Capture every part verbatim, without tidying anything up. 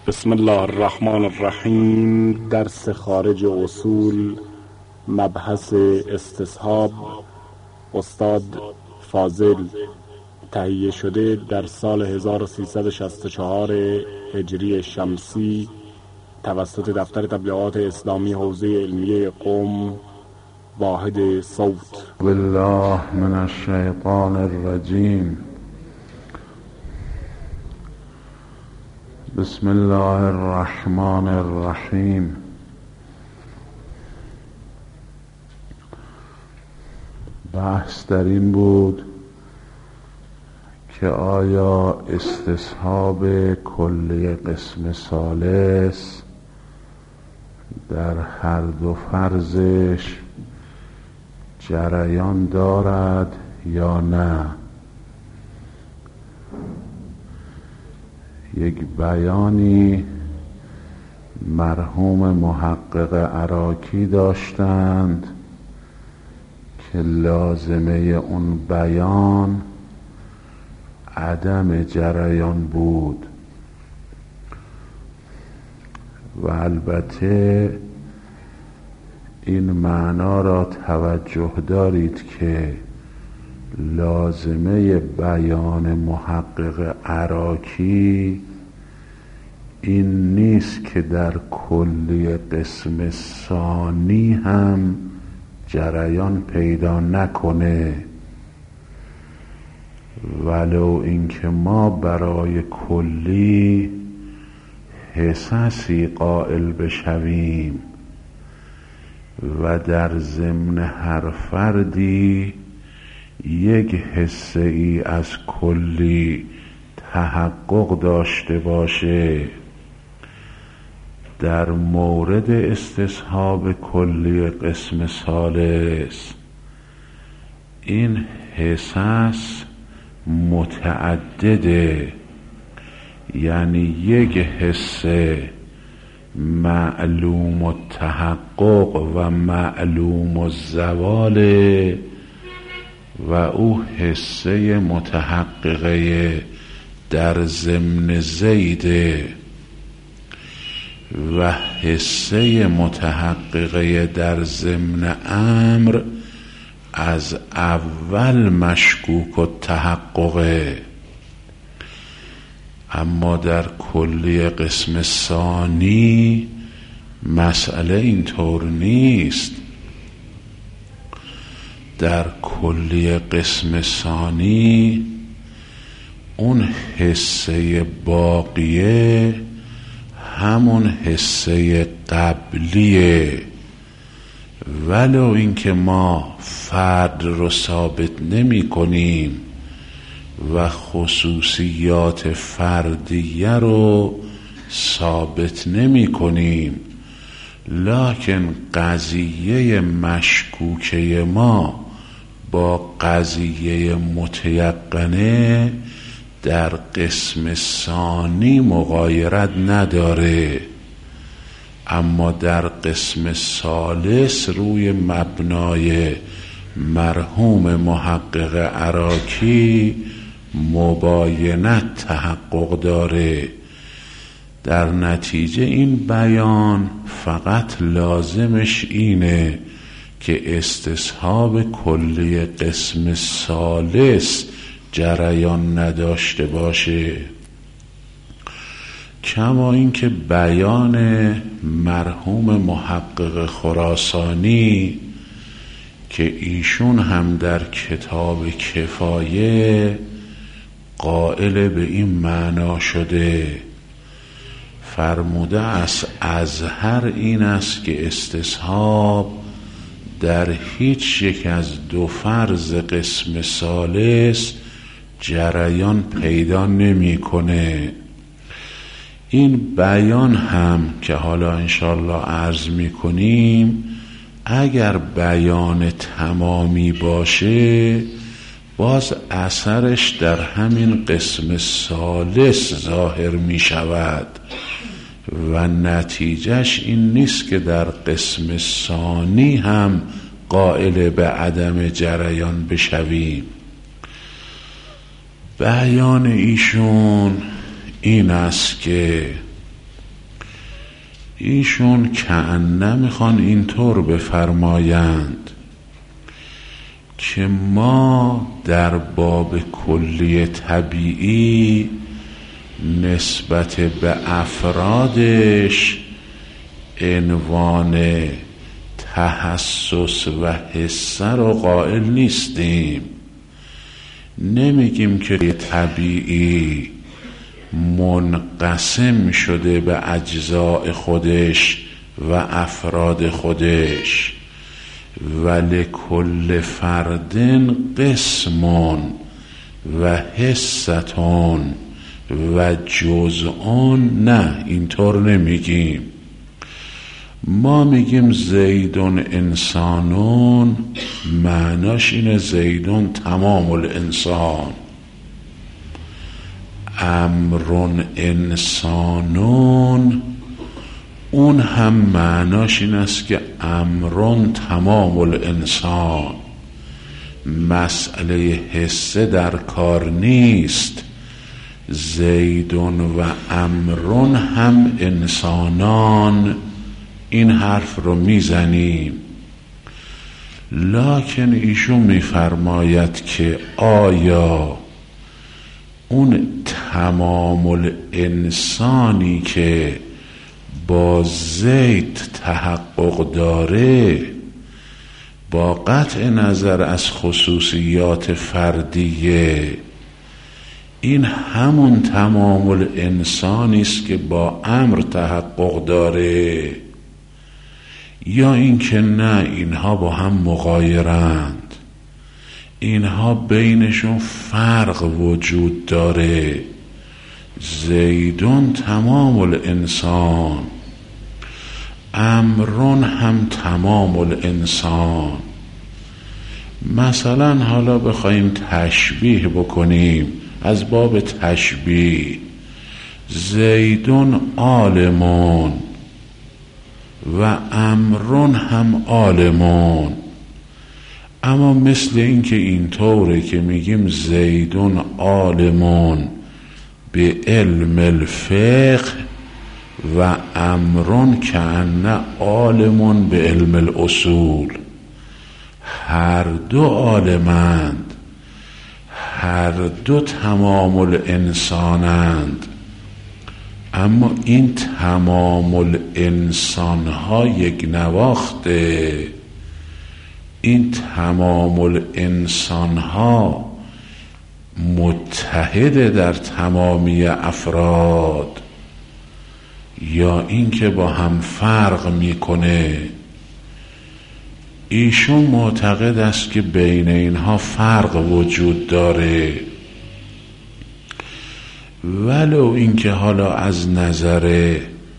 بسم الله الرحمن الرحیم. درس خارج اصول، مبحث استصحاب، استاد فاضل، تهیه شده در سال هزار و سیصد و شصت و چهار هجری شمسی توسط دفتر تبلیغات اسلامی حوزه علمیه قم، واحد صوت. بالله من الشیطان الرجیم. بسم الله الرحمن الرحیم. بحث در این بود که آیا استصحاب کلی قسم ثالث در هر دو فرضش جریان دارد یا نه. یک بیانی مرحوم محقق عراقی داشتند که لازمه اون بیان عدم جریان بود و البته این معنا را توجه دارید که لازمه بیان محقق عراقی این نیست که در کلی قسم ثانی هم جریان پیدا نکنه، ولو اینکه ما برای کلی حصصی قائل بشویم و در ضمن هر فردی یک حصه ای از کلی تحقق داشته باشه. در مورد استصحاب کلی قسم ثالث این حصص متعدده، یعنی یک حصه معلوم التحقق و معلوم الزوال و او حصه متحققه در ضمن زیده و حصه متحققه در ضمن امر از اول مشکوک و تحققه. اما در کلی قسم ثانی مسئله اینطور نیست. در کلی قسم ثانی اون حصه باقیه همون حصه قبلیه، ولو اینکه ما فرد رو ثابت نمی کنیم و خصوصیات فردیه رو ثابت نمی کنیم، لکن قضیه مشکوکه ما با قضیه متیقنه در قسم ثانی مغایرت نداره. اما در قسم ثالث روی مبنای مرحوم محقق عراقی مباینت تحقق داره. در نتیجه این بیان فقط لازمش اینه که استصحاب کلی قسم ثالث جریان نداشته باشه، کما اینکه بیان مرحوم محقق خراسانی که ایشون هم در کتاب کفایه قائل به این معنا شده، فرموده است اظهر این است که استصحاب در هیچ یک از دو فرض قسم ثالث جریان پیدا نمی کنه. این بیان هم که حالا انشالله عرض می کنیم اگر بیان تمامی باشه باز اثرش در همین قسم ثالث ظاهر می شود و نتیجهش این نیست که در قسم ثانی هم قائل به عدم جریان بشویم. بیان ایشون این است که ایشون کأنه میخوان اینطور بفرمایند که ما در باب کلی طبیعی نسبت به افرادش عنوان تحسس و حسه رو قائل نیستیم. نمیگیم که طبیعی منقسم شده به اجزاء خودش و افراد خودش، ولی کل فردن قسمون و حستون و جزءون. نه، اینطور نمیگیم. ما میگیم زیدون انسانون، معناش اینه زیدون تمام الانسان. امرون انسانون، اون هم معناش این است که امرون تمام الانسان. مسئله حسه در کار نیست. زیدون و امرون هم انسانان، این حرف رو میزنیم. لکن ایشون میفرماید که آیا اون تمام الانسانی که با زید تحقق داره، با قطع نظر از خصوصیات فردیه، این همون تمام الانسانی است که با امر تحقق داره، یا اینکه نه اینها با هم مغایرند، اینها بینشون فرق وجود داره. زیدون تمام الانسان، امرون هم تمام الانسان. مثلا حالا بخوایم تشبیه بکنیم از باب تشبیه، زیدون عالمون و امرون هم عالمون. اما مثل این که اینطوره که میگیم زیدون عالمون به علم الفقه و امرون کأنه عالمون به علم الاصول، هر دو عالمند، هر دو تمام الانسانند. اما این تمام الانسان ها یک نواخته. این تمام الانسان ها متحده در تمامی افراد، یا این که با هم فرق میکنه. ایشون معتقد است که بین اینها فرق وجود داره، ولو اینکه حالا از نظر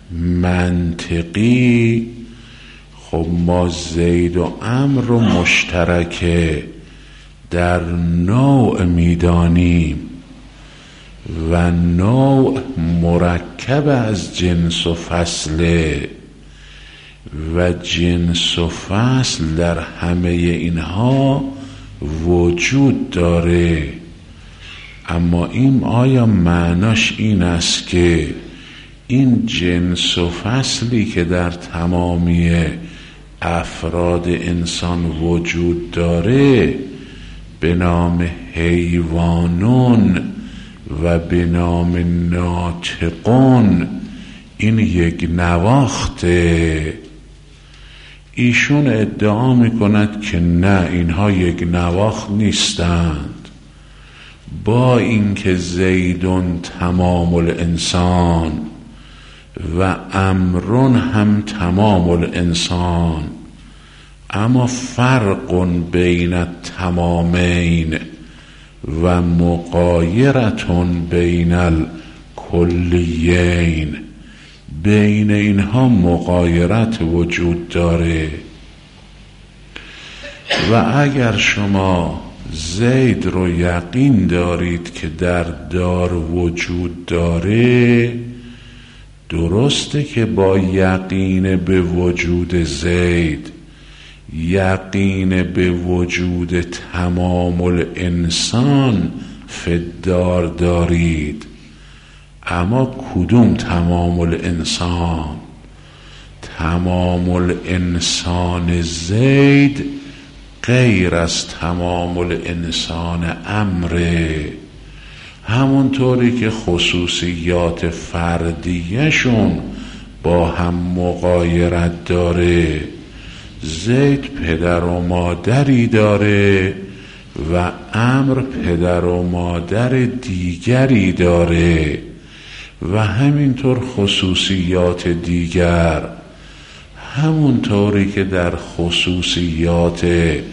منطقی خب ما زید و امر رو مشترکه در نوع میدانیم و نوع مرکب از جنس و فصله و جنس و فصل در همه اینها وجود داره. اما این آیا معناش این است که این جنس و فصلی که در تمامی افراد انسان وجود داره به نام حیوانون و به نام ناطقون این یک نواخته؟ ایشون ادعا میکند که نه، اینها یک نواخت نیستند. با اینکه زیدون تمام الانسان و امرون هم تمام الانسان، اما فرق بین التمامین و مغایرتون بین الکلیین، بین اینها مغایرت وجود داره. و اگر شما زید رو یقین دارید که در دار وجود داره، درسته که با یقین به وجود زید یقین به وجود تمام الانسان فدار دارید. اما کدوم تمام الانسان؟ تمام الانسان زید غیر از تمام الانسان امره. همونطوری که خصوصیات فردیشون با هم مغایرت داره، زید پدر و مادری داره و امر پدر و مادر دیگری داره و همینطور خصوصیات دیگر، همونطوری که در خصوصیات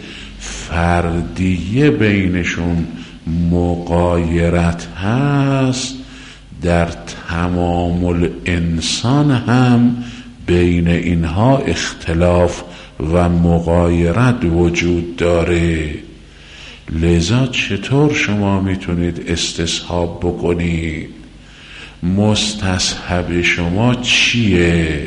فردیه بینشون مغایرت هست، در تمام الانسان هم بین اینها اختلاف و مغایرت وجود داره. لذا چطور شما میتونید استصحاب بکنید؟ مستصحب شما چیه؟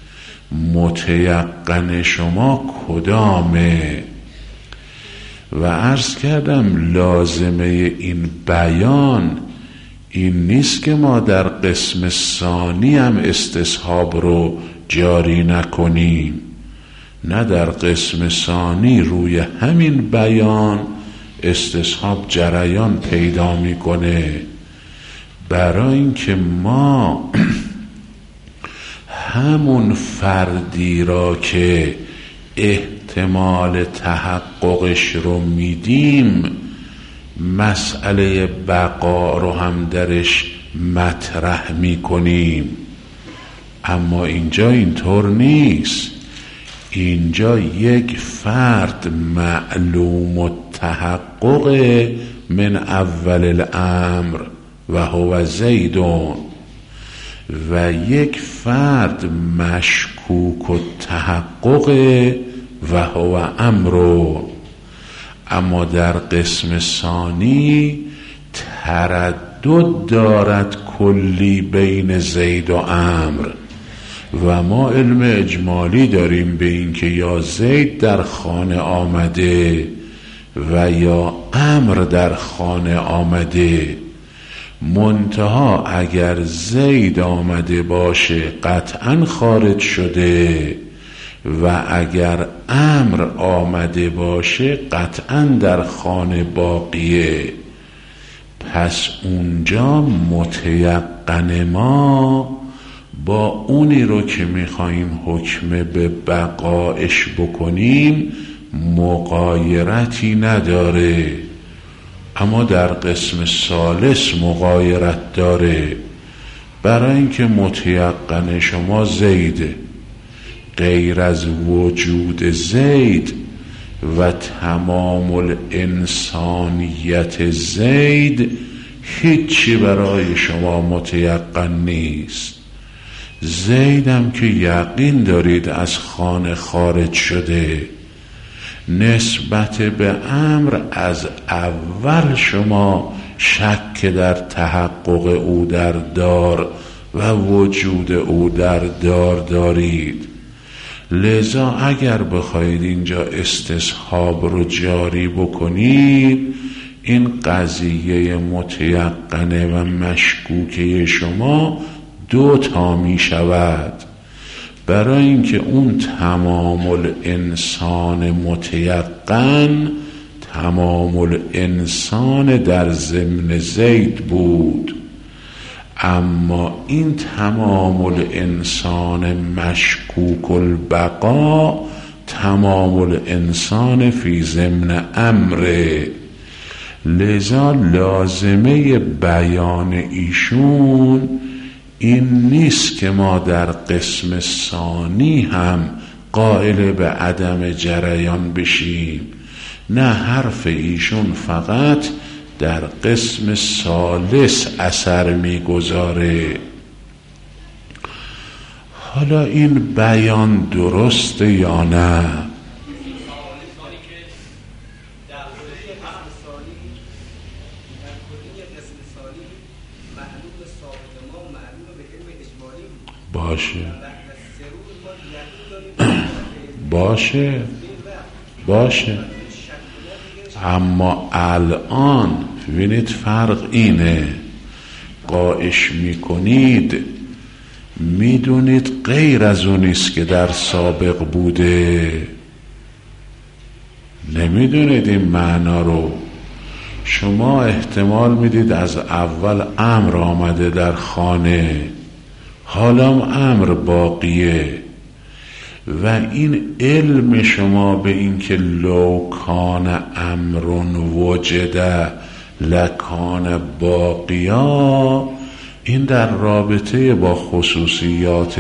متیقن شما کدامه؟ و عرض کردم لازمه این بیان این نیست که ما در قسم ثانی هم استصحاب رو جاری نکنیم، نه، در قسم ثانی روی همین بیان استصحاب جریان پیدا میکنه، برای اینکه ما همون فردی را که احتمال تحققش رو میدیم مسئله بقا رو هم درش مطرح میکنیم. اما اینجا اینطور نیست. اینجا یک فرد معلوم التحقق من اول الامر و هو زیدون و یک فرد مشکوک التحقق و هو امرون. اما در قسم ثانی تردد دارد کلی بین زید و امر و ما علم اجمالی داریم به این که یا زید در خانه آمده و یا امر در خانه آمده. منتها اگر زید آمده باشه قطعا خارج شده و اگر امر آمده باشه قطعا در خانه باقیه. پس اونجا متیقن ما با اونی رو که میخواییم حکم به بقایش بکنیم مغایرتی نداره. اما در قسم ثالث مغایرت داره، برای اینکه متیقن شما زیده، غیر از وجود زید و تمام الانسانیت زید هیچی برای شما متیقن نیست. زیدم که یقین دارید از خانه خارج شده، نسبت به امر از اول شما شک در تحقق او در دار و وجود او در دار دارید. لذا اگر بخواید اینجا استصحاب رو جاری بکنید این قضیه متیقنه و مشکوکه شما دو تا می شود، برای اینکه اون تمام الانسان متیقن تمام الانسان در ضمن زید بود، اما این تمام الانسان مشکوک البقا تمام الانسان فی ضمن امره. لذا لازمه بیان ایشون این نیست که ما در قسم ثانی هم قائل به عدم جریان بشیم، نه، حرف ایشون فقط در قسم ثالث اثر میگذاره. حالا این بیان درسته یا نه؟ باشه باشه باشه اما الان ببینید فرق اینه، قایش میکنید میدونید غیر از اونیست که در سابق بوده. نمیدونید این معنا رو. شما احتمال میدید از اول امر آمده در خانه، حالا امر باقیه، و این علم شما به این که لو کان امرون وجده لکان باقیا، این در رابطه با خصوصیات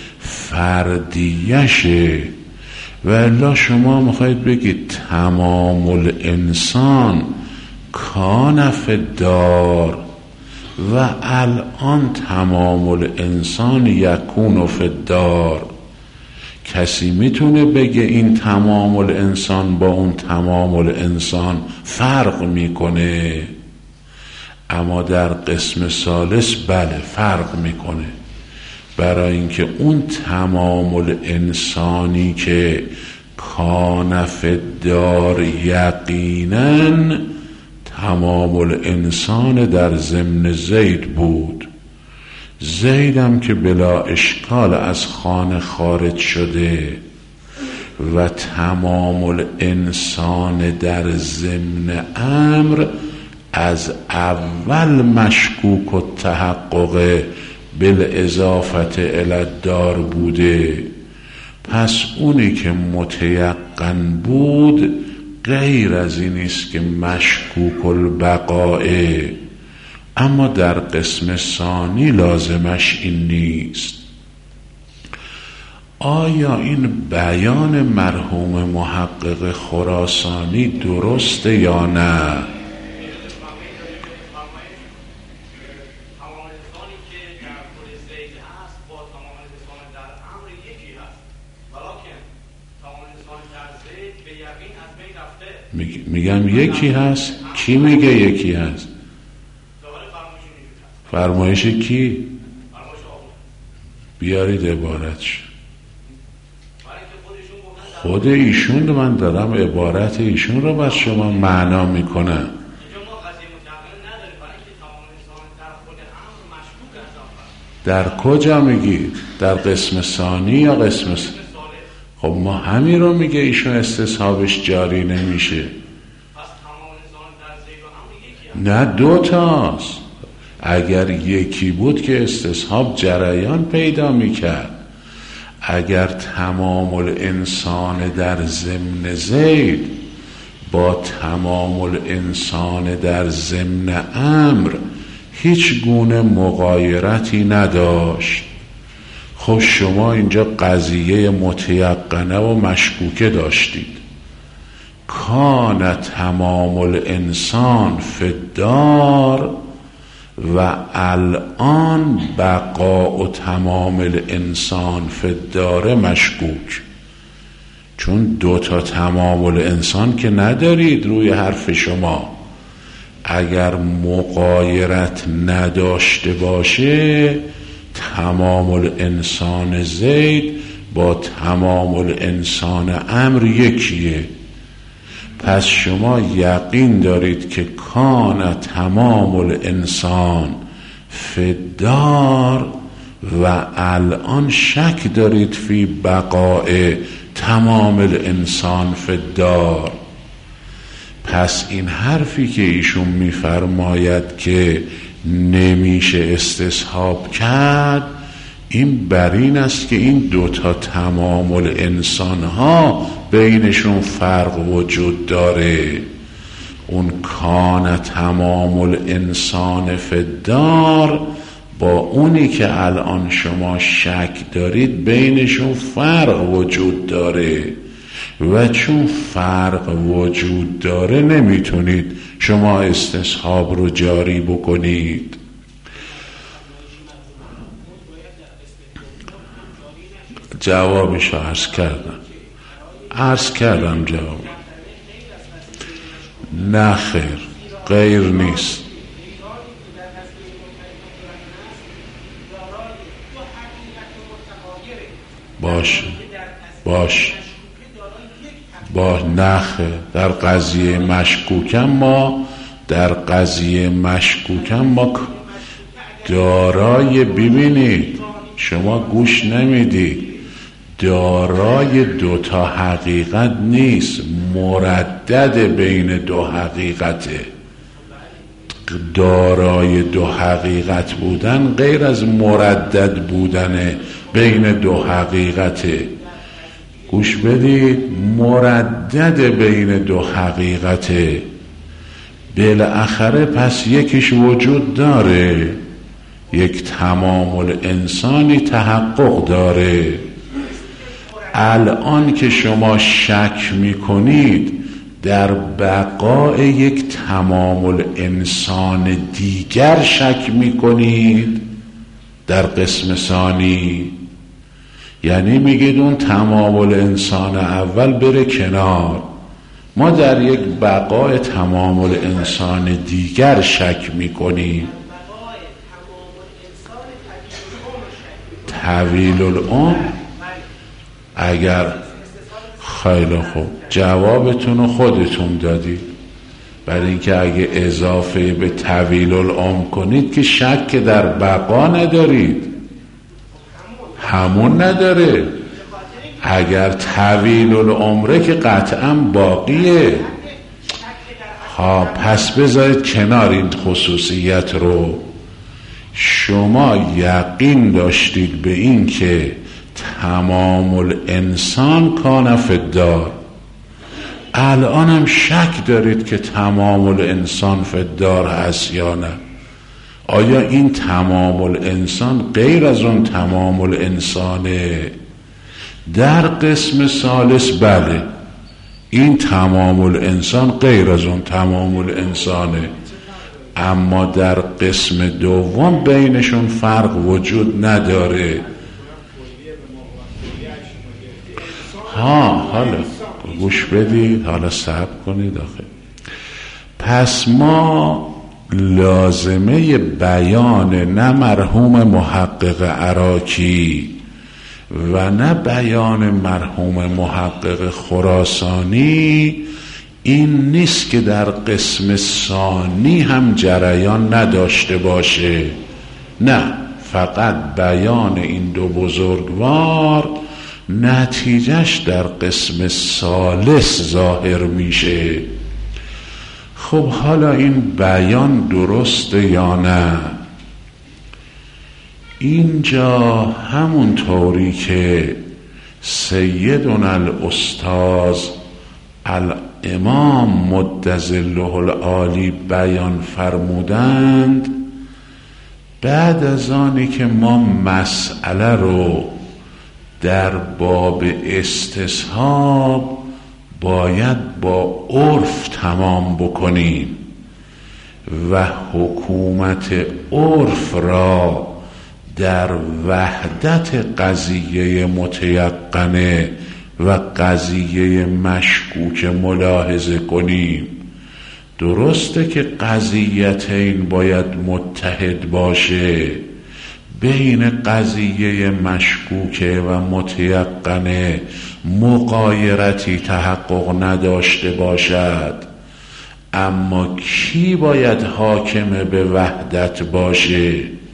فردیشه. و الا شما میخواید بگید تمام الانسان کان فی الدار و الان تمام الانسان یکون فی الدار. کسی میتونه بگه این تمام الانسان با اون تمام الانسان فرق میکنه؟ اما در قسم ثالث بله فرق میکنه، برای اینکه اون تمام الانسانی که کان فی الدار یقینا تمام الانسان در ضمن زید بود. زیدم که بلا اشکال از خانه خارج شده و تمام الانسان در ضمن امر از اول مشکوک و تحقق بالاضافت الی الدار بوده. پس اونی که متیقن بود غیر از اینیست که مشکوک البقائه، اما در قسم ثانی لازمش این نیست. آیا این بیان مرحوم محقق خراسانی درسته یا نه؟ میگم یکی هست. کی میگه یکی هست؟ فرمایش کی؟ بیارید عبارتش. خود ایشون من دارم عبارت ایشون رو بر شما معنا میکنم. در کجا میگی؟ در قسم ثانی یا قسم س... خب ما همین رو میگه ایشون استصحابش جاری نمیشه. نه دو تاست. اگر یکی بود که استصحاب جریان پیدا میکرد. اگر تمام الانسان در ضمن زید با تمام الانسان در ضمن امر هیچ گونه مغایرتی نداشت، خب شما اینجا قضیه متیقنه و مشکوکه داشتید. کان تمام الانسان فی الدار و الان بقاء تمام الانسان فی الدار مشکوک. چون دوتا تمام الانسان که ندارید روی حرف شما. اگر مغایرت نداشته باشه تمام الانسان زید با تمام الانسان امر یکیه. پس شما یقین دارید که کان تمام الانسان فی الدار و الان شک دارید فی بقاء تمام الانسان فی الدار. پس این حرفی که ایشون میفرماید که نمیشه استصحاب کرد، این بر این است که این دوتا تمام الانسان ها بینشون فرق وجود داره. اون کان تمام الانسان فی الدار با اونی که الان شما شک دارید بینشون فرق وجود داره، و چون فرق وجود داره نمیتونید شما استصحاب رو جاری بکنید. جوابش رو عرض کردم عرض کردم جواب. نه خیر، غیر نیست. باش باش با نخه در قضیه مشکوکم ما در قضیه مشکوکم ما دارای ببینید شما گوش نمیدید. دارای دو تا حقیقت نیست، مردد بین دو حقیقته. دارای دو حقیقت بودن غیر از مردد بودن بین دو حقیقته. گوش بدید، مردد بین دو حقیقته. بالاخره پس یکیش وجود داره، یک تمام الانسانی تحقق داره. الان که شما شک میکنید در بقای یک تمام الانسان دیگر شک میکنید در قسم ثانی، یعنی میگید اون تمام الانسان اول بره کنار، ما در یک بقای تمام الانسان دیگر شک میکنیم. طویل العمر اگر خیلی خوب جوابتون رو خودتون دادید، برای اینکه اگه اضافه به طویل العمر کنید که شک در بقا ندارید، همون نداره. اگر طویل العمره که قطعا باقیه. ها پس بذارید کنار این خصوصیت رو. شما یقین داشتید به این که تمام الانسان کان فی الدار، الان هم شک دارید که تمام الانسان فی الدار هست یا نه؟ آیا این تمام الانسان غیر از اون تمام الانسانه؟ در قسم ثالث بله، این تمام الانسان غیر از اون تمام الانسانه، اما در قسم دوم بینشون فرق وجود نداره. ها حالا گوش بدید، حالا صبر کنید. آخه پس ما لازمه بیان نه مرحوم محقق عراقی و نه بیان مرحوم محقق خراسانی این نیست که در قسم ثانی هم جریان نداشته باشه، نه، فقط بیان این دو بزرگوار نتیجهش در قسم ثالث ظاهر میشه. خب حالا این بیان درسته یا نه؟ اینجا همون طوری که سیدنا الاستاذ الامام مدظله العالی بیان فرمودند، بعد از آنی که ما مسئله رو در باب استصحاب باید با عرف تمام بکنیم و حکومت عرف را در وحدت قضیه متیقنه و قضیه مشکوک ملاحظه کنیم. درسته که قضیتین باید متحد باشه، بین قضیه مشکوکه و متیقنه مغایرتی تحقق نداشته باشد، اما کی باید حاکم به وحدت باشه؟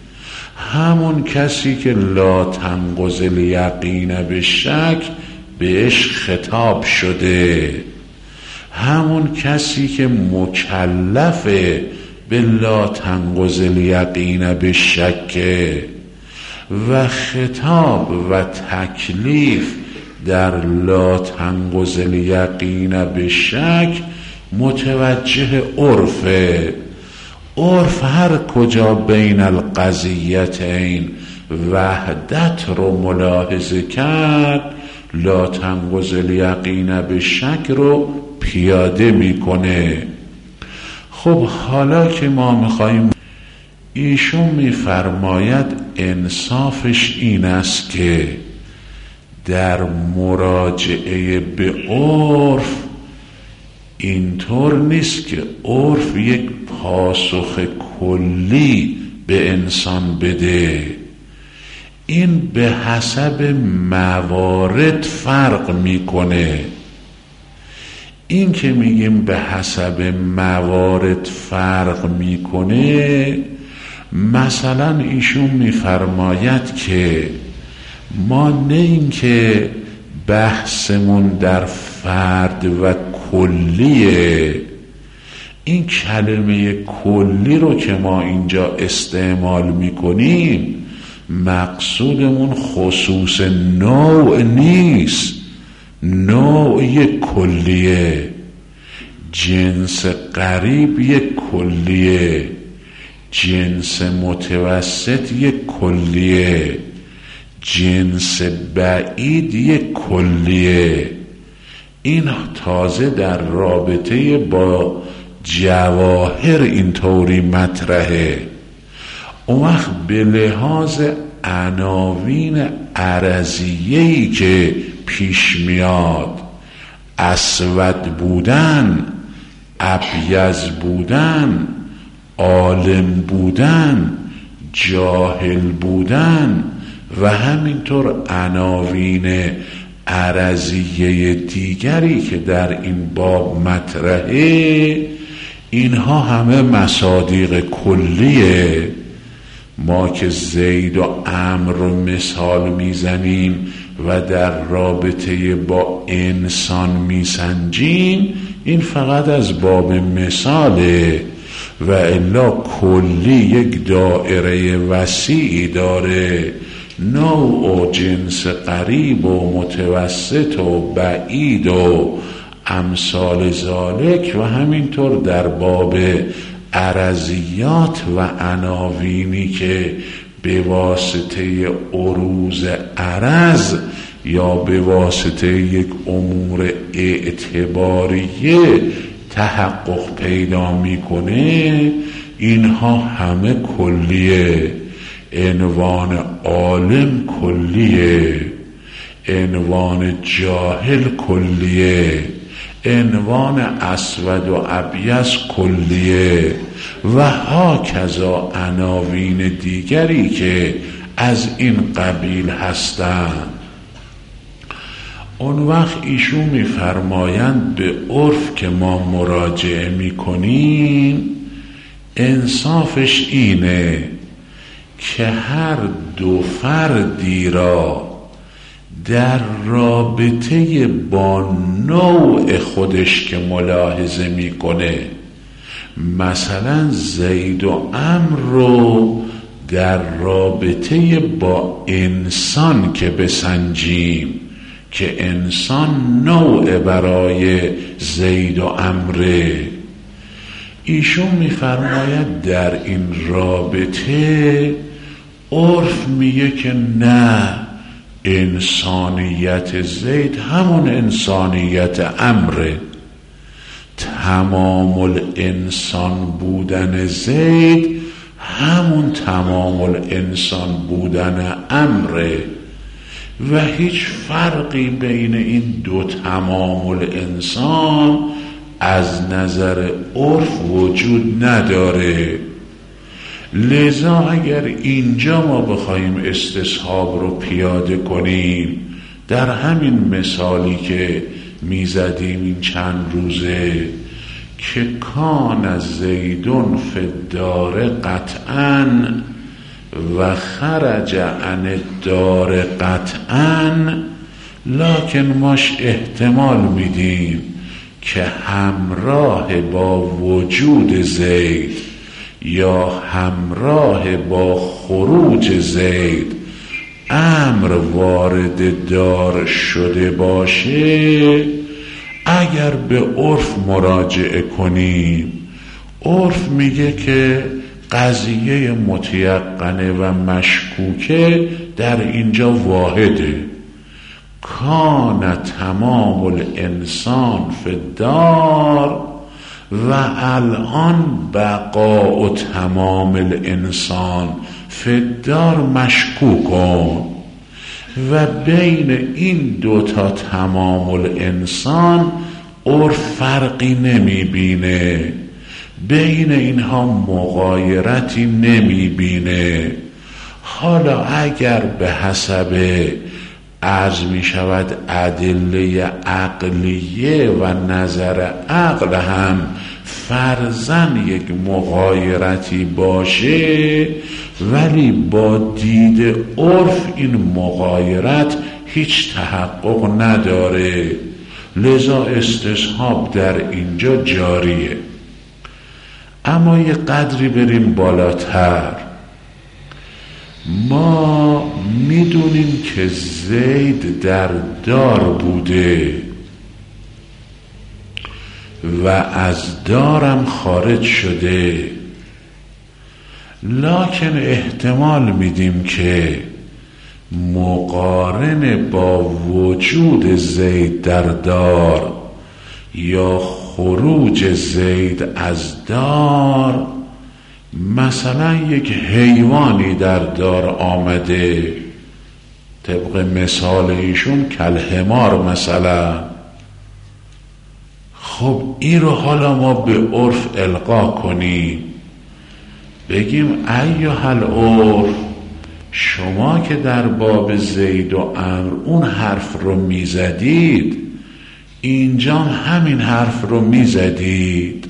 همون کسی که لا تنقض الیقین به شک بهش خطاب شده، همون کسی که مکلفه به لا تنقض الیقین به شک و خطاب و تکلیف در لا تنقض الیقین به شک متوجه عرفه. عرف هر کجا بین القضیتین وحدت رو ملاحظه کرد، لا تنقض الیقین به شک رو پیاده میکنه. خب حالا که ما میخواییم، ایشون میفرماید انصافش این است که در مراجعه به عرف اینطور نیست که عرف یک پاسخ کلی به انسان بده، این به حسب موارد فرق میکنه. این که میگیم به حسب موارد فرق میکنه، مثلا ایشون میفرماید که ما نه این که بحثمون در فرد و کلیه، این کلمه کلی رو که ما اینجا استعمال میکنیم مقصودمون خصوص نوع نیست، نوع یک کلیه، جنس قریب یک کلیه، جنس متوسط یک کلیه، جنس بعید یک کلیه. این تازه در رابطه با جواهر اینطوری مطرحه. اون وقت به لحاظ عناوین عرضیه‌ای که پیش میاد، اسود بودن، ابیض بودن، عالم بودن، جاهل بودن و همینطور عناوین عرضیه دیگری که در این باب مطرحه، اینها همه مصادیق کلیه. ما که زید و عمرو رو مثال میزنیم و در رابطه با انسان میسنجیم، این فقط از باب مثاله و الا کلی یک دایره وسیعی داره، نوع و جنس قریب و متوسط و بعید و امثال ذالک و همینطور در باب عرضیات و عناوینی که به واسطه عروض عرض یا به واسطه یک امور اعتباریه تحقق پیدا میکنه، اینها همه کلیه. عنوان عالم کلیه، عنوان جاهل کلیه، عنوان اسود و ابیض کلیه و هاکذا عناوین دیگری که از این قبیل هستند. اون وقت ایشون میفرمایند به عرف که ما مراجعه میکنیم انصافش اینه که هر دو فردی را در رابطه با نوع خودش که ملاحظه میکنه، مثلا زید و عمرو رو در رابطه با انسان که بسنجیم که انسان نوع برای زید و عمرو، ایشون میفرماید در این رابطه عرف میگه که نه، انسانیت زید همون انسانیت عمرو، تمام الانسان بودن زید همون تمام الانسان بودن عمرو و هیچ فرقی بین این دو تمام الانسان از نظر عرف وجود نداره. لذا اگر اینجا ما بخوایم استصحاب رو پیاده کنیم در همین مثالی که میزدیم این چند روزه که کان از زیدون فی الدار قطعاً و خرج عن الدار قطعاً، لکن ماش احتمال میدیم که همراه با وجود زید یا همراه با خروج زید امر وارد دار شده باشه. اگر به عرف مراجعه کنیم، عرف میگه که قضیه متیقنه و مشکوکه در اینجا واحده، کان تمام الانسان فی الدار و الان بقاء تمام الانسان فی الدار مشکوکون و بین این دوتا تمام الانسان عرف فرقی نمی بینه، بین اینها مغایرتی نمی بینه. حالا اگر به حسب عرض می شود ادله عقلیه و نظر عقل هم فرضاً یک مغایرتی باشه، ولی با دید عرف این مغایرت هیچ تحقق نداره، لذا استصحاب در اینجا جاریه. اما یه قدری بریم بالاتر. ما میدونیم که زید در دار بوده و از دارم خارج شده، لکن احتمال میدیم که مقارن با وجود زید در دار یا خروج زید از دار، مثلا یک حیوانی در دار آمده، طبق مثال ایشون کالحمار مثلا. خب این رو حالا ما به عرف القا کنیم، بگیم ایها العرف، شما که در باب زید و عمرو اون حرف رو میزدید، اینجا همین حرف رو میزدید.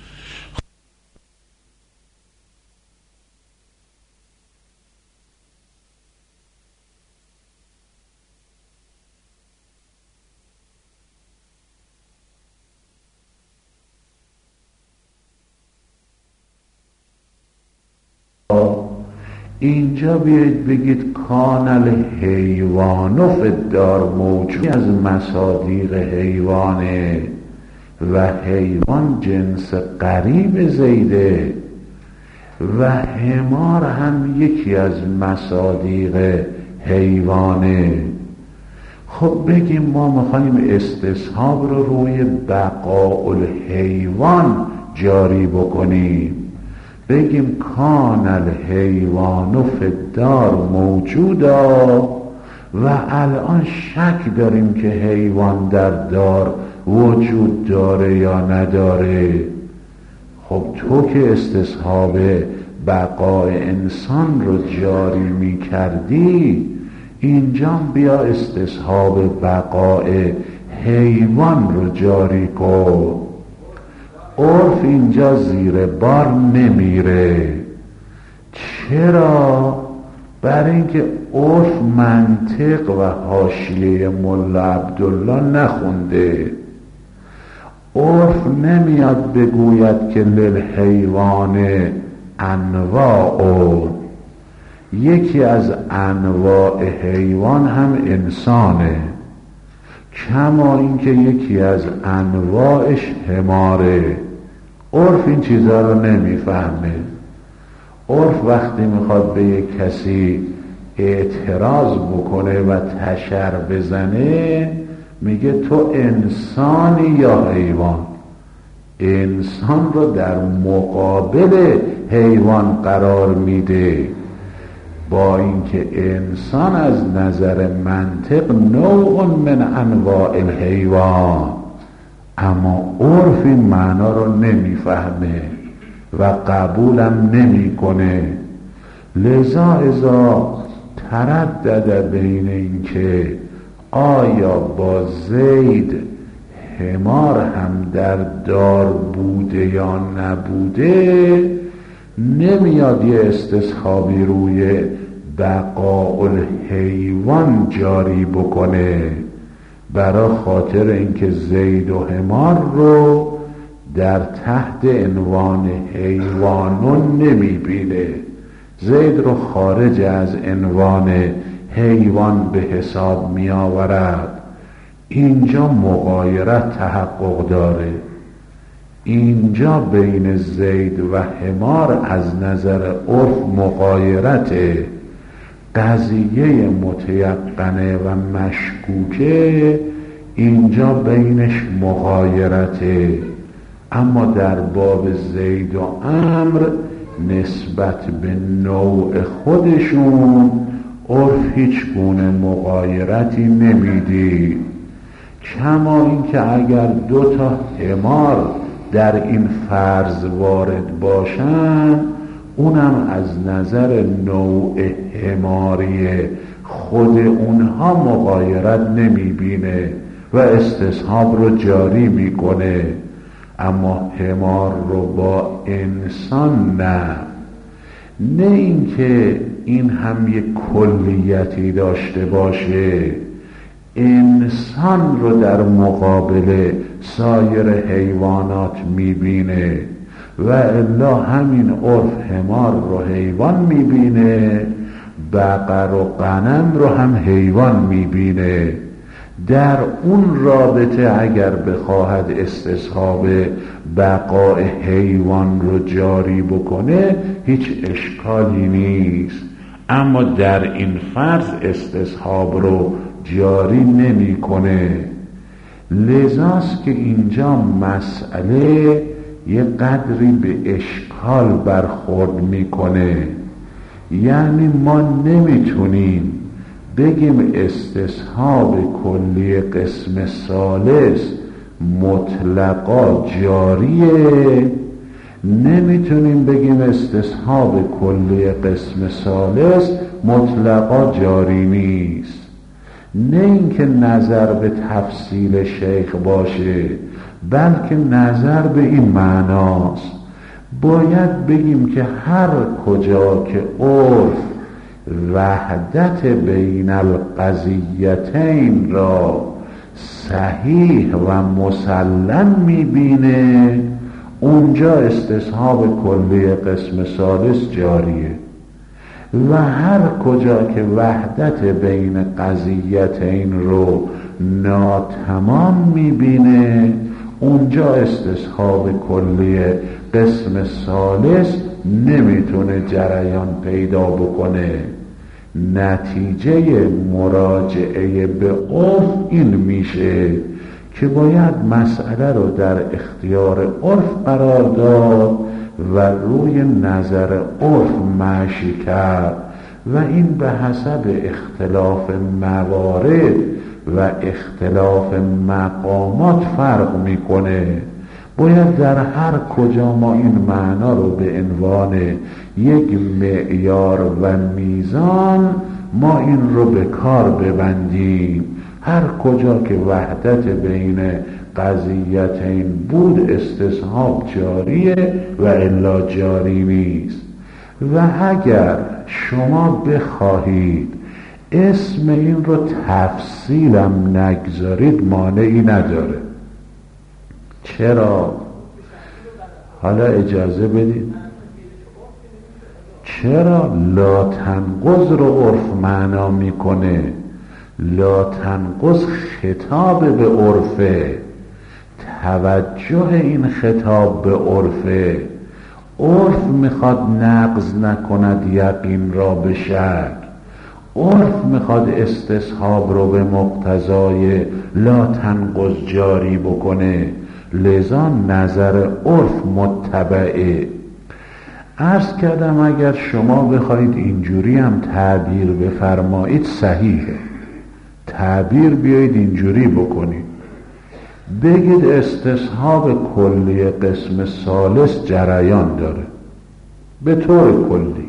اینجا بیایید بگید کان الحیوان فی الدار موجود از مصادیق حیوانه و حیوان جنس قریب زیده و حمار هم یکی از مصادیق حیوانه. خب بگیم ما میخوایم استصحاب رو روی بقاء الحیوان جاری بکنیم، بگیم کان الحیوان فی الدار موجودا و الان شک داریم که حیوان در دار وجود داره یا نداره. خب تو که استصحاب بقاء انسان رو جاری می کردی، اینجا بیا استصحاب بقاء حیوان رو جاری کن. عرف اینجا زیر بار نمیره. چرا؟ برای اینکه عرف منطق و حاشیه ملا عبدالله نخونده. عرف نمیاد بگوید که للحیوان انواع، یکی از انواع حیوان هم انسانه، کما اینکه یکی از انواعش حماره. عرف این چیزا رو نمیفهمه. عرف وقتی میخواد به یک کسی اعتراض بکنه و تشر بزنه، میگه تو انسانی یا حیوان. انسان رو در مقابل حیوان قرار میده، با اینکه انسان از نظر منطق نوع من انواع الحیوان، اما عرف این معنا رو نمیفهمه و قبولم نمیکنه. لذا اذا تردد بین این که آیا با زید حمار هم در دار بوده یا نبوده، نمیاد یه استصحابی روی بقاء الحیوان جاری بکنه، برای خاطر اینکه زید و حمار رو در تحت عنوان حیوانون نمیبینه، زید رو خارج از عنوان حیوان به حساب می آورد. اینجا مغایرت تحقق داره. اینجا بین زید و حمار از نظر عرف مغایرته. قضیه متیقنه و مشکوکه اینجا بینش مغایرته، اما در باب زید و عمرو نسبت به نوع خودشون عرف هیچ گونه مغایرتی نمیدی. کما اینکه اگر دو تا حمار در این فرض وارد باشن، اونم از نظر نوع حماری خود اونها مغایرت نمیبینه و استصحاب رو جاری میکنه. اما حمار رو با انسان نه. نه اینکه این هم یک کلیتی داشته باشه، انسان رو در مقابل سایر حیوانات میبینه و الا همین عرف حمار رو حیوان میبینه، بقر و غنم رو هم حیوان میبینه. در اون رابطه اگر بخواهد استصحاب بقای حیوان رو جاری بکنه هیچ اشکالی نیست، اما در این فرض استصحاب رو جاری نمی کنه. لذاست که اینجا مسئله یه قدری به اشکال برخورد میکنه. یعنی ما نمیتونیم بگیم استصحاب کلی قسم ثالث مطلقا جاریه، نمیتونیم بگیم استصحاب کلی قسم ثالث مطلقا جاری نیست. نه اینکه نظر به تفصیل شیخ باشه، بلکه نظر به این معناست. باید بگیم که هر کجا که عرف وحدت بین القضیتین را صحیح و مسلم میبینه، اونجا استصحاب کلی قسم ثالث جاریه. و هر کجا که وحدت بین قضیتین رو ناتمام میبینه، اونجا استصحاب کلی قسم ثالث نمیتونه جریان پیدا بکنه. نتیجه مراجعه به عرف این میشه که باید مسئله رو در اختیار عرف قرار داد و روی نظر عرف مشی کرد و این به حسب اختلاف موارد و اختلاف مقامات فرق میکنه. باید در هر کجا ما این معنا رو به عنوان یک معیار و میزان ما این رو به کار ببندیم. هر کجا که وحدت بین قضیتین بود استصحاب جاریه و الا جاری نیست. و اگر شما بخواهید اسم این رو تفصیلم نگذارید مانعی نداره. چرا؟ حالا اجازه بدید. چرا؟ لا تنقض رو عرف معنا میکنه. لا تنقض خطاب به عرفه، توجه این خطاب به عرفه. عرف میخواد نقض نکند یقین را به شک، عرف میخواد استصحاب رو به مقتضای لا تنقض جاری بکنه. لذا نظر عرف متبعه. عرض کردم اگر شما بخواید اینجوری هم تعبیر بفرمایید صحیحه. تعبیر بیایید اینجوری بکنید، بگید استصحاب کلی قسم ثالث جریان داره به طور کلی،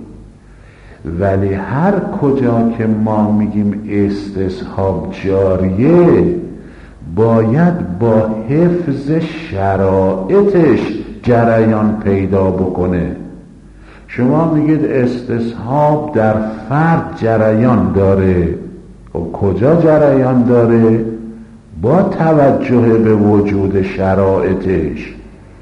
ولی هر کجا که ما میگیم استصحاب جاریه باید با حفظ شرایطش جریان پیدا بکنه. شما میگید استصحاب در فرد جریان داره، خب کجا جریان داره؟ با توجه به وجود شرایطش.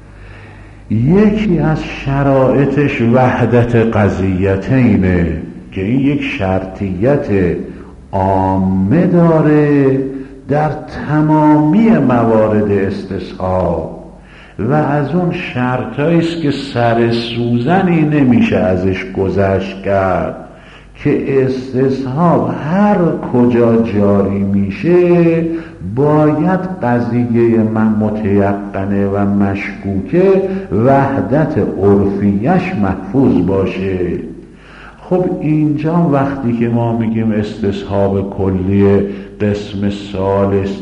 یکی از شرایطش وحدت قضیتینه که این یک شرطیت عامه داره در تمامی موارد استصحاب و از اون شرطایی است که سر سوزنی نمیشه ازش گذشت کرد که استصحاب هر کجا جاری میشه باید قضیه من متیقنه و مشکوکه وحدت عرفیش محفوظ باشه. خب اینجا وقتی که ما میگیم استصحاب کلی قسم ثالث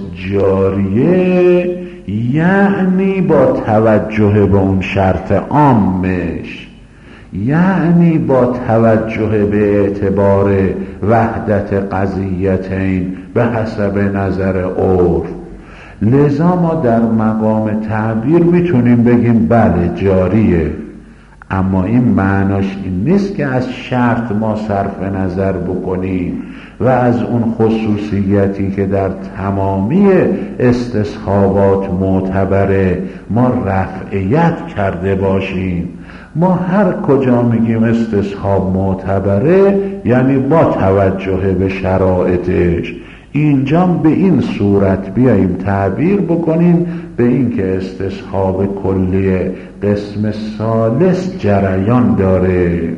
جاریه یعنی با توجه به اون شرط عامش، یعنی با توجه به اعتبار وحدت قضیتین به حسب نظر عرف. لذا ما در مقام تعبیر میتونیم بگیم بله جاریه، اما این معناش این نیست که از شرط ما صرف نظر بکنیم و از اون خصوصیتی که در تمامی استصحابات معتبره ما رفعیت کرده باشیم. ما هر کجا میگیم استصحاب معتبره یعنی با توجه به شرایطش، اینجا به این صورت بیاییم تعبیر بکنیم به این که استصحاب کلی قسم ثالث جریان داره.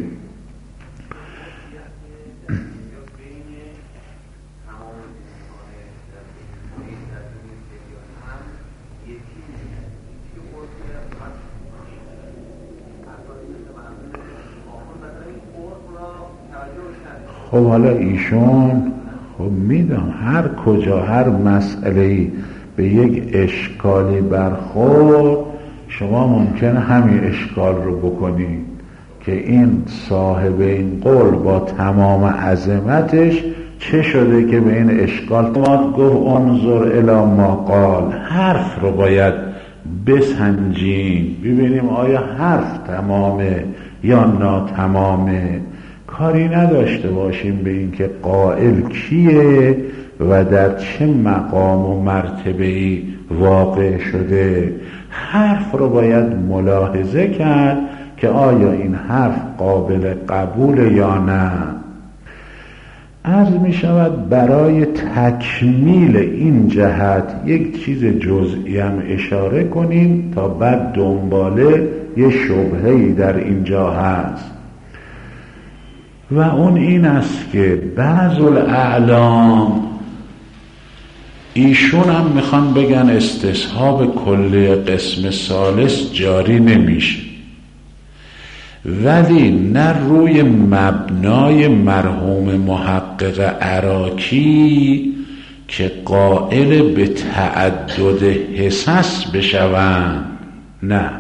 خب حالا ایشون خب میدونم هر کجا هر مسئله‌ای به یک اشکالی برخورد شما ممکنه همین اشکال رو بکنید که این صاحب این قول با تمام عظمتش چه شده که به این اشکال ما گفت انظر الی ما قال. حرف رو باید بسنجیم ببینیم آیا حرف تمامه یا ناتمامه. کاری نداشته باشیم به این که قائل کیه و در چه مقام و مرتبه‌ای واقع شده. حرف رو باید ملاحظه کرد که آیا این حرف قابل قبول یا نه. عرض می شود برای تکمیل این جهت یک چیز جزئی هم اشاره کنیم تا بعد دنباله یه شبهه‌ای در اینجا هست و اون این است که بعض الاعلام ایشون هم میخوان بگن استصحاب کلی قسم ثالث جاری نمیشه، ولی نه روی مبنای مرحوم محقق عراقی که قائل به تعدد حصص بشوند، نه،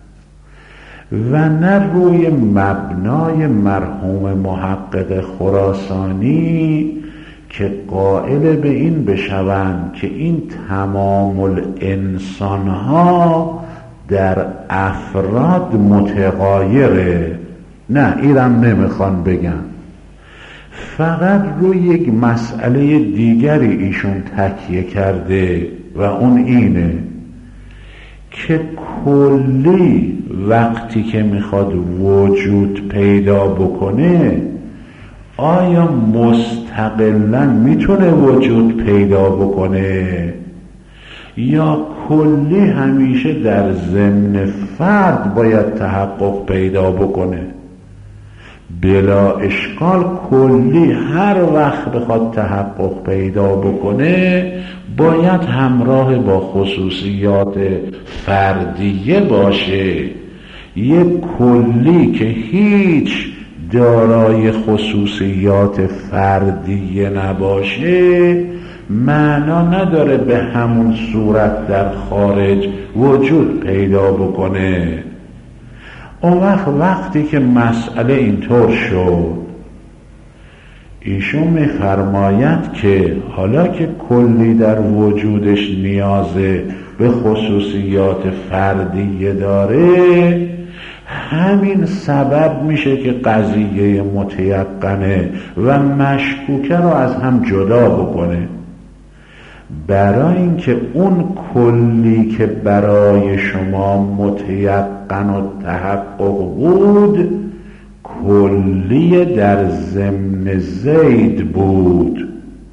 و نه روی مبنای مرحوم محقق خراسانی که قائل به این بشوند که این تمام الانسان ها در افراد متغایره. نه، اینم نمیخوان بگن، فقط روی یک مسئله دیگری ایشون تکیه کرده و اون اینه که کلی وقتی که میخواد وجود پیدا بکنه آیا مستقلاً میتونه وجود پیدا بکنه یا کلی همیشه در ضمن فرد باید تحقق پیدا بکنه؟ بلا اشکال کلی هر وقت بخواد تحقق پیدا بکنه باید همراه با خصوصیات فردیه باشه. یک کلی که هیچ دارای خصوصیات فردیه نباشه معنا نداره به همون صورت در خارج وجود پیدا بکنه. اون وقت وقتی که مسئله اینطور شد ایشون می‌فرماید که حالا که کلی در وجودش نیاز به خصوصیات فردیه داره، همین سبب میشه که قضیه متیقنه و مشکوکه رو از هم جدا بکنه. برای اینکه اون کلی که برای شما متیقن و تحقق بود کلی در ضمن زید بود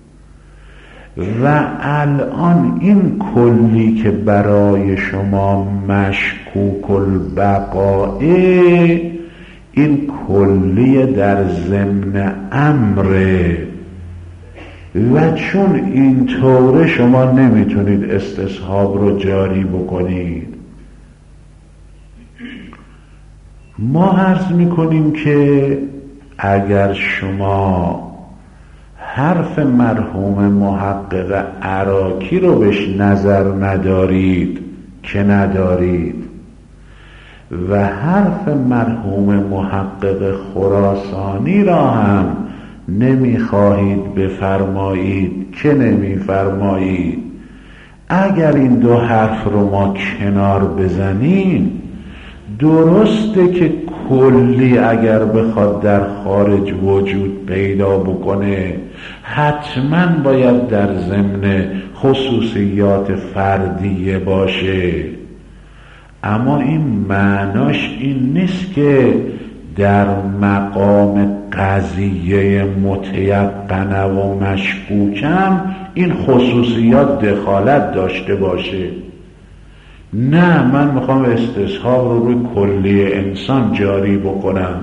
و الان این کلی که برای شما مشکوک البقائه این کلی در ضمن امره و چون این طوره شما نمیتونید استصحاب رو جاری بکنید. ما عرض میکنیم که اگر شما حرف مرحوم محقق عراقی رو بهش نظر ندارید که ندارید و حرف مرحوم محقق خراسانی را هم نمیخواهید بفرمایید که نمیفرمایید، اگر این دو حرف رو ما کنار بزنیم، درسته که کلی اگر بخواد در خارج وجود پیدا بکنه حتما باید در ضمن خصوصیات فردیه باشه، اما این معناش این نیست که در مقام قضیه متیقنه و مشکوکم این خصوصیات دخالت داشته باشه. نه، من میخوام استصحاب رو روی کلی انسان جاری بکنم.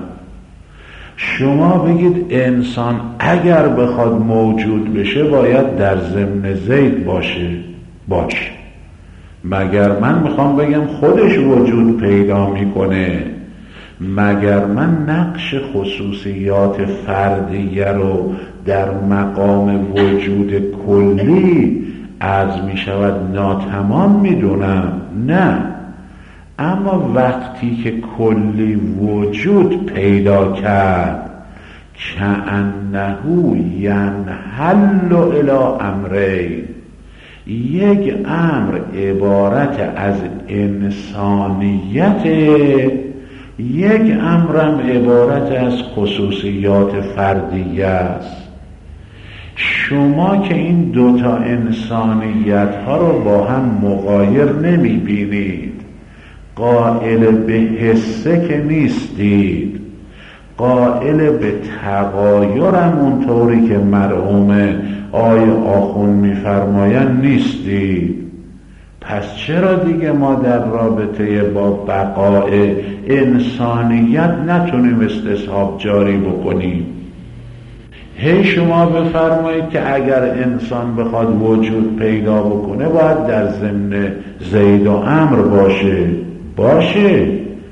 شما بگید انسان اگر بخواد موجود بشه باید در ضمن زید باشه، باشه. مگر من میخوام بگم خودش وجود پیدا میکنه؟ مگر من نقش خصوصیات فردیه رو در مقام وجود کلی عرض می شود ناتمام می دونم؟ نه. اما وقتی که کلی وجود پیدا کرد کأنه ینحل الی امرین، یک امر عبارت از انسانیت، یک امرم عبارت از خصوصیات فردیه است. شما که این دوتا انسانیت ها رو با هم مغایر نمی بینید، قائل به حسه که نیستید، قائل به تغایرم اونطوری که مرحوم آی آخون می فرماین نیستید. پس چرا دیگه ما در رابطه با بقای انسانیت نتونیم استصحاب جاری بکنیم؟ هی شما بفرمایید که اگر انسان بخواد وجود پیدا بکنه باید در ضمن زید و امر باشه. باشه،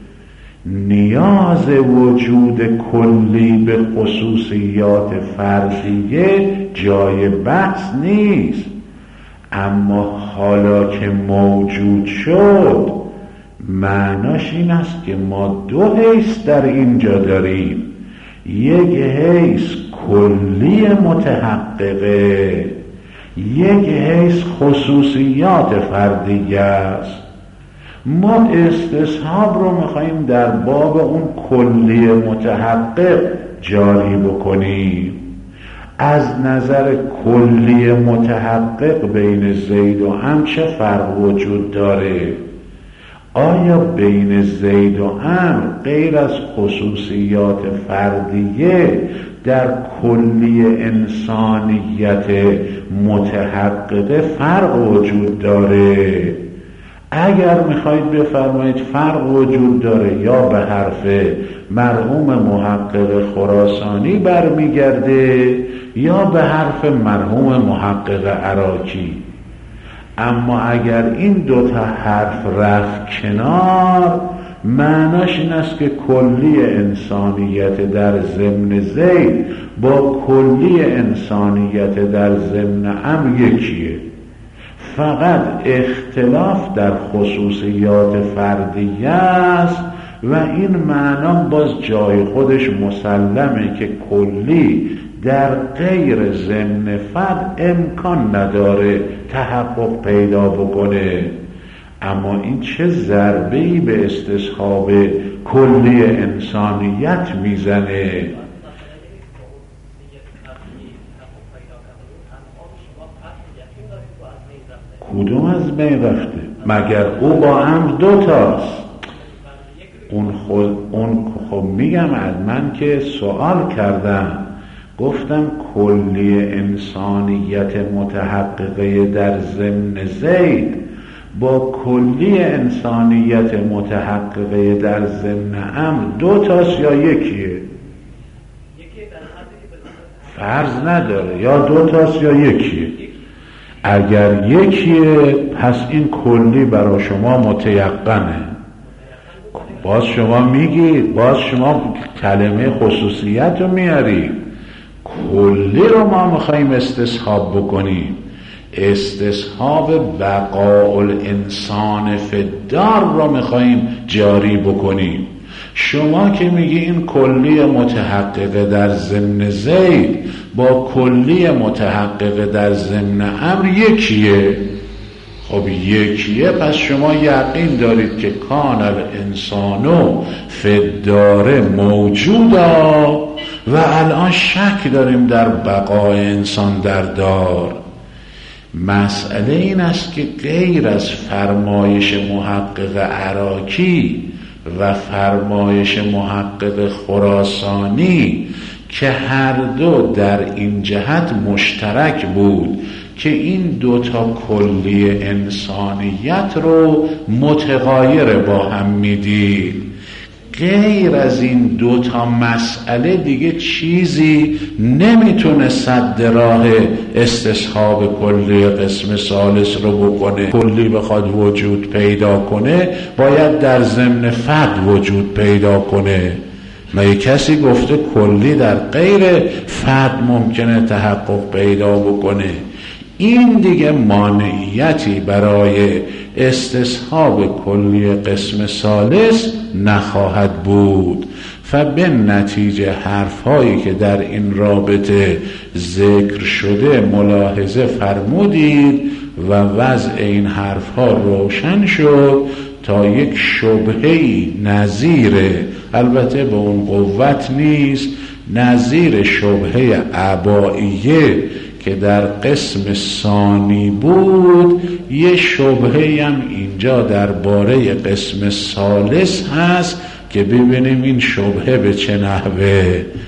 نیاز وجود کلی به خصوصیات فردیه جای بحث نیست، اما حالا که موجود شد معناش این است که ما دو حیث در اینجا داریم، یک حیث کلی متحققه، یک حیث خصوصیات فردیه است. ما استصحاب رو میخواییم در باب اون کلی متحقق جاری بکنیم. از نظر کلی متحقق بین زید و امر چه فرق وجود داره؟ آیا بین زید و امر غیر از خصوصیات فردیه در کلی انسانیت متحققه فرق وجود داره؟ اگر میخواید بفرمایید فرق وجود داره، یا به حرف مرحوم محقق خراسانی برمیگرده یا به حرف مرحوم محقق عراقی. اما اگر این دوتا حرف رفت کنار، معناش این است که کلی انسانیت در ضمن زید با کلی انسانیت در ضمن امر یکیه، فقط اختلاف در خصوصیات فردیه است و این معنا باز جای خودش مسلمه که کلی در غیر ضمن فرد امکان نداره تحقق پیدا بکنه. اما این چه ضربه‌ای به استصحاب کلی انسانیت میزنه؟ کدوم از بین رفته؟ مگر او با امر دو تاست؟ اون خود اون خب میگم از من که سوال کردم، گفتم کلی انسانیت متحققه در ضمن زید با کلی انسانیت متحققه در ضمن امر دو تاست یا یکیه؟ فرض نداره، یا دو تاست یا یکیه. اگر یکیه پس این کلی برای شما متیقنه. باز شما میگید، باز شما کلمه خصوصیت رو میارید، کلی رو ما میخواییم استصحاب بکنیم. استصحاب بقاء الانسان فدار رو میخواییم جاری بکنیم. شما که میگی این کلی متحققه در ضمن زید با کلی متحققه در ضمن امر یکیه، خب یکیه، پس شما یقین دارید که کان الانسانو فی الدار موجودا و الان شک داریم در بقای انسان در دار. مسئله این است که غیر از فرمایش محقق عراقی و فرمایش محقق خراسانی که هر دو در این جهت مشترک بود که این دوتا کلی انسانیت رو متغایر با هم میدید، غیر از این دوتا مسئله دیگه چیزی نمیتونه سد راه استصحاب کلی قسم ثالث رو بکنه. کلی بخواد وجود پیدا کنه باید در ضمن فرد وجود پیدا کنه. مگه کسی گفته کلی در غیر فرد ممکنه تحقق پیدا بکنه؟ این دیگه مانعیتی برای استصحاب کلی قسم ثالث نخواهد بود. فبه نتیجه حرفهایی که در این رابطه ذکر شده ملاحظه فرمودید و وضع این حرفها روشن شد تا یک شبهه‌ای نظیره، البته به اون قوت نیست، نظیر شبهه عبائیه که در قسم ثانی بود، یه شبهه هم اینجا درباره قسم ثالث هست که ببینیم این شبهه به چه نحوه